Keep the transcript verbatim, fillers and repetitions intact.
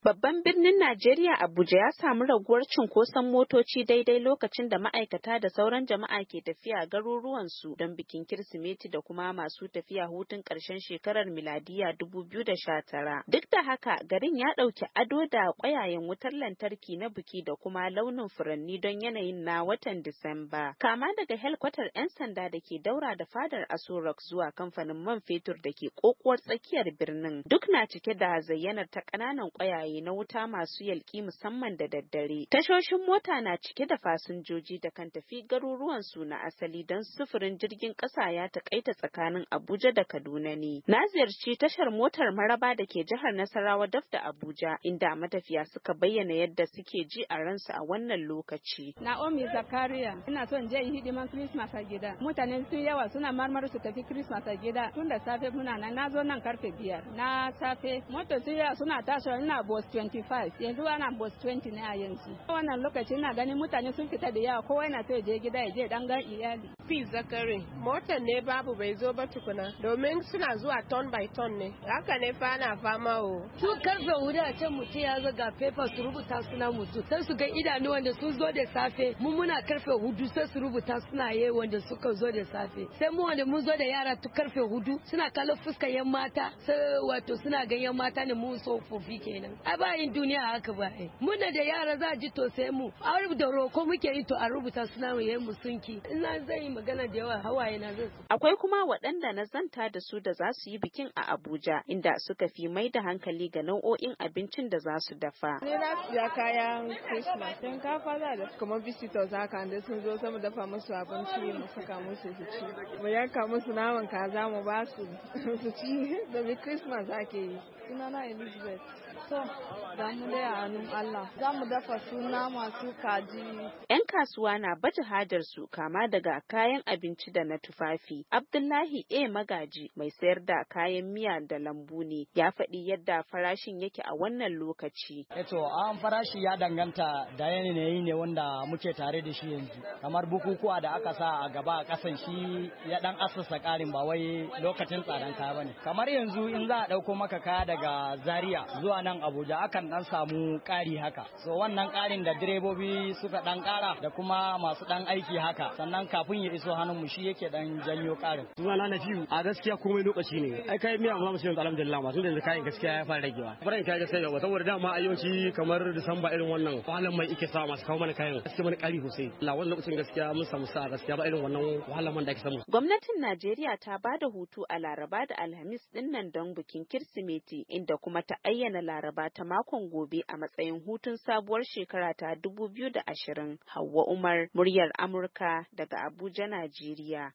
Babban birnin Najeriya Abuja ya samu raguwar cunkoson motoci daidai lokacin da ma'aikata da sauran jama'a ke tafiya garuruwansu don bikin Kirsimeti da kuma masu tafiya hutun ƙarshen shekarar miladiya dubu biyu da sha tara. Duk da haka, garin ya ɗauki ado da ƙwayayen wutar lantarki na biki da kuma launin furanni don yanayin na watan Disamba. Kama daga helkwatar 'yan sanda da ke daura da fadar Aso Rock zuwa kamfanin man fetur da ke ƙoƙuwar tsakiyar birnin, duk na cike da zayyanar ta ƙananan ƙwayaye na wuta masu yalki musamman da daddare. Tashoshin mota na cike da fasinjoji da kan tafi garuruwan su na asali don sufurin jirgin ƙasa ya takaita tsakanin Abuja da Kaduna ne. Na ziyarci tashar motar Maraba da ke jihar Nasarawa daf da Abuja, inda matafiya suka bayyana yadda suke ji a ransu a wannan lokaci. Naomi Zakaria, ina son je yi hidiman Christmas a gida. Mutane sun yawa suna marmar su tafi Christmas a gida. Tun da safe muna nan, na zo nan karfe biyar na safe. Motar sun yawa suna tashi, ina bus twenty-five, yanzu ana bus twenty ne a yanzu. Wannan lokaci ina ganin mutane sun fita da yawa, kowa yana so ya je gida ya je dan gan iyali. Fi Zakari, motar ne babu bai zo ba tukuna, domin suna zuwa ton by ton ne. Haka ne fa ana fama o. Su karfe hudu a can mutum ya zo ga paper su rubuta suna mutu. Sai su ga idanu wanda sun zo da safe, mu muna karfe hudu sai su rubuta suna ye wanda suka zo da safe. Sai mu wanda mun zo da yara tu karfe hudu suna kallon fuskar yan mata, sai wato suna ga yan mata ne mu tsofaffi kenan. A bayin duniya haka ba ai. Muna da yara za ji to sai mu. A rubuta roko muke yi to a rubuta suna mu yayin mu sunki. Ina zai yi magana da yawa hawaye na zai. Akwai kuma waɗanda na zanta da su da za su yi bikin a Abuja, inda suka fi mai da hankali ga nau'o'in abincin da za su dafa. Ni na siya kayan Christmas. Shinkafa za da kuma visitors haka da sun zo sai mu dafa musu abinci mu saka musu su ci. Mu yanka musu naman kaza mu ba su su ci. Domin Christmas ake yi. Sunana Elizabeth. So, da mu dai a hannun Allah. Za mu dafa suna masu kaji. 'Yan kasuwa na baje hajar su kama daga kayan abinci da na tufafi. Abdullahi A. Magaji mai sayar da kayan miya da lambu ne ya faɗi yadda farashin yake a wannan lokaci. Eto, an farashi ya danganta da yanayi ne wanda muke tare da shi yanzu. Kamar bukukuwa da aka sa a gaba a ƙasan shi ya dan asasa ƙarin ba wai lokacin tsadan kaya bane. Kamar yanzu in za a ɗauko maka kaya daga Zaria zuwa nan Abuja akan dan samu ƙari haka. So wannan ƙarin da direbobi suka dan ƙara da kuma masu dan aiki haka. Sannan kafin ya iso hannun mu shi yake dan janyo ƙarin. Sunana na fiyu a gaskiya komai lokaci ne. Ai kai miya amma musu alhamdulillah ma tun da kayan gaskiya ya fara ragewa. Farin kai gaskiya yawa saboda dama ayyoci kamar Disamba irin wannan wahalan mai ike sa masu kawo mana kayan. Gaskiya mana ƙari sosai. Allah wannan lokacin gaskiya mun samu sa gaskiya ba irin wannan wahalan man da ake samu. Gwamnatin Najeriya ta bada hutu a Laraba da Alhamis dinnan don bikin Kirsimeti, inda kuma ta ayyana Laraba ta makon gobe a matsayin hutun sabuwar shekara ta dubu biyu da ashirin. Hauwa Umar, muryar Amurka daga Abuja, Najeriya.